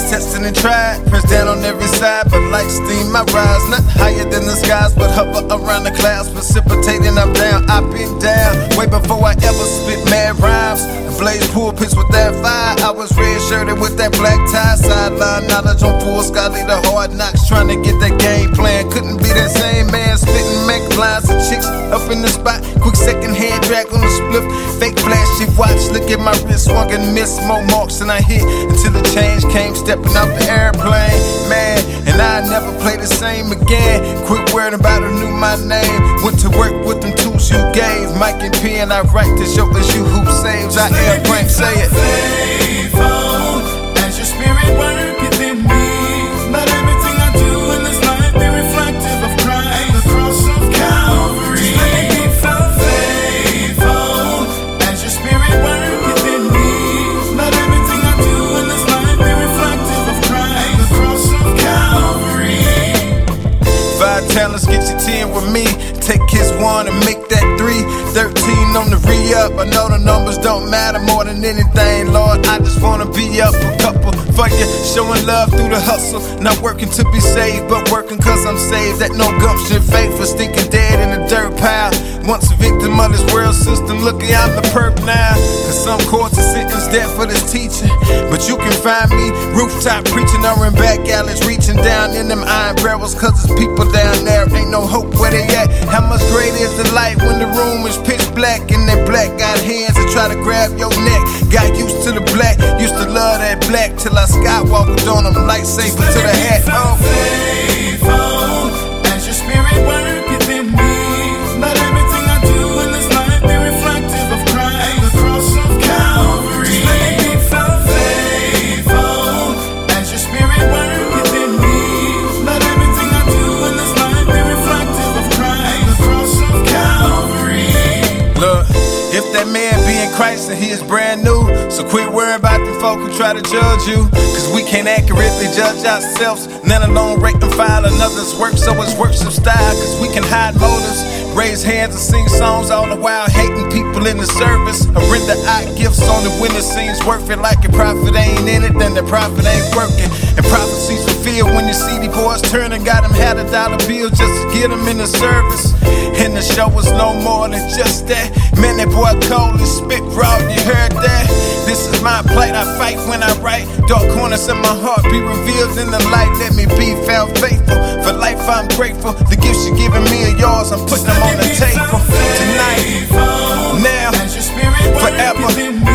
is tested and tried. Pressed down on every side, but like steam I rise. Not higher than the skies, but hover around the clouds. Precipitating, I'm down, I've been down. Way before I ever spit mad rhymes. Blaze pulpits with that fire. I was red-shirted with that black tie. Sideline knowledge on full sky, lead the hard knocks. Trying to get that game plan. Couldn't be that same man. Spitting make lines of chicks up in the spot. Quick second hand drag on the spliff. Fake flashy watch. Look at my wrist, swung and miss. More marks than I hit until the change came. Stepping out the airplane, man. And I never play the same again. Quit worrying about who knew my name. Went to work with them tools you gave. Mic and pen, I write to show us you who saves. I am Frank, say it. Faithful as your spirit work within me. Let everything I do in this life be reflective of Christ. The cross of Calvary. Just let me be found faithful as your spirit work within me. Let everything I do in this life be reflective of Christ. The cross of Calvary. 5 talents, get your 10 with me. Take his 1 and make that 3. 13 on the re-up. I know the numbers don't matter more than anything, Lord. I just wanna be up a couple for you. Showing love through the hustle. Not working to be saved, but working cause I'm saved. That no gumption, faith for stinking dead in a dirt pile. Once a victim of this world system, looking I'm the perp now. Cause some courts are sentenced death for this teaching. But you can find me rooftop preaching or in back alleys, reaching down in them iron barrels. Cause there's people down there, ain't no hope where they at. How much greater is the light when the room is pitch black? And that black got hands that try to grab your neck. Got used to the black, used to love that black. Till I skywalked on them, lightsaber to the hat. Oh. Faithful as your spirit work within me. Let everything I do in this life be reflective of Christ. The cross of Calvary. Just let me be found faithful as your spirit work within me. Let everything I do in this life be reflective of Christ. The cross of Calvary. Look, if that man be in Christ and he is brand new, so quit worrying about the folk who try to judge you. Cause we can't accurately judge ourselves, let alone rate and file another's work. So it's works of style, cause we can hide motives, raise hands and sing songs all the while hating people in the service. Or render out gifts on the when it seems worth it. Like a prophet ain't in it, then the prophet ain't working. And prophecies fulfilled when your CD boys turn and got him had $1 bill just to get him in the service. And the show was no more than just that. Man, that boy cold and spit raw, you heard that? This is my plight, I fight when I write. Dark corners in my heart be revealed in the light. Let me be found faithful. For life I'm grateful. The gifts you're giving me are yours, I'm putting them on the table. Tonight, now, forever.